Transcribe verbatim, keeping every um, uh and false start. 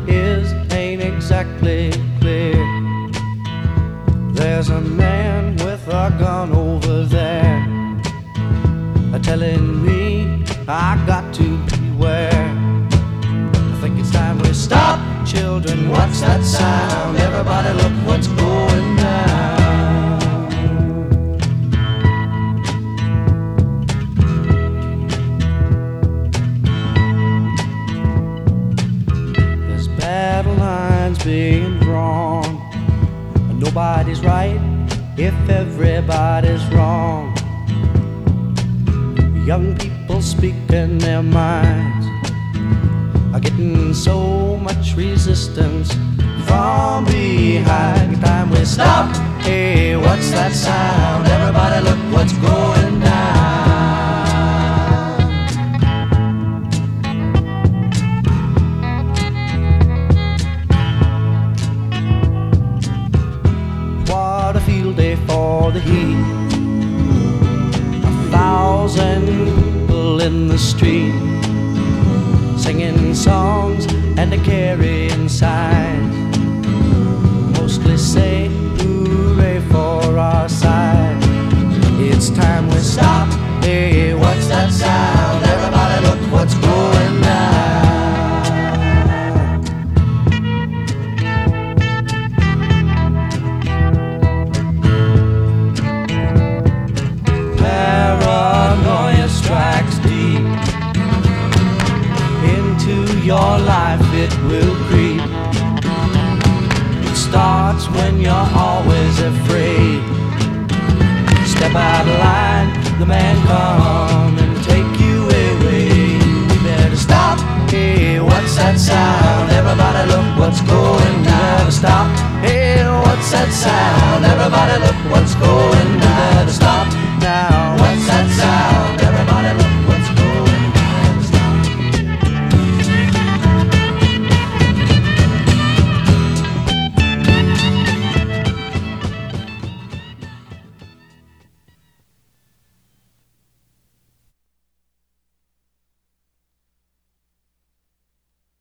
is ain't exactly clear. There's a man with a gun over there, telling me I got to beware. I think it's time we stop. Children, what's that sound? Everybody look what's going down. There's battle lines being drawn, and nobody's right if everybody's wrong. Young people speaking their minds are getting so much resistance from behind. Time we stop. Hey, what's that sound? Everybody look what's going down. What a field day for the heat. Thousand people in the street, singing songs and a carrying signs, mostly say hooray for our side. It's time we stop. Hey, what's that sound? Everybody look what's going down. Strikes deep into your life, it will creep. It starts when you're always afraid. Step out of line, the man come and take you away. You better stop. Hey, what's that sound? Everybody look what's going down. Stop. Hey, what's that sound? Everybody look what's going down.